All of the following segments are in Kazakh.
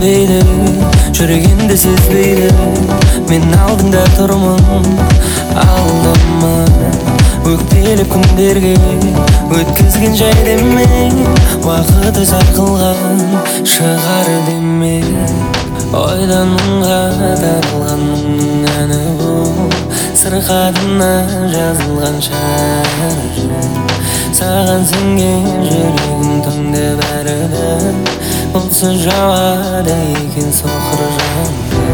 түсінбейді, жүрегімді сезбейді. Мен алдыңда тұрмын, алдама. Өкпелеп күндерге өткізген жай деме, уақыт өз арқылған шығар деме. Ойдан мұңға тарылған мұңның әні бұл, сырқатына жазылған шәрі. Саған сенген жүрегім түнде бәрібір, бұлтсыз жауады екен соқыр жанды.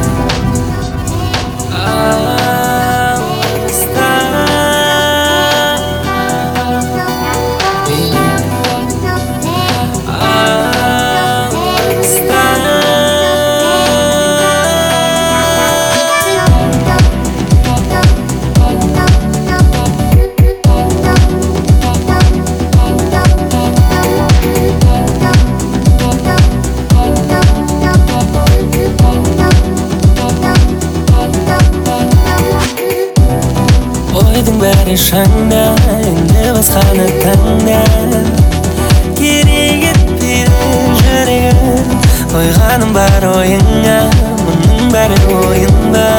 Ойдың бәрі шаңда, енді басқаны таңда. Керек етпейді жүрегім, қойғаным бар ойыңа, мұның бәрі ойын ба?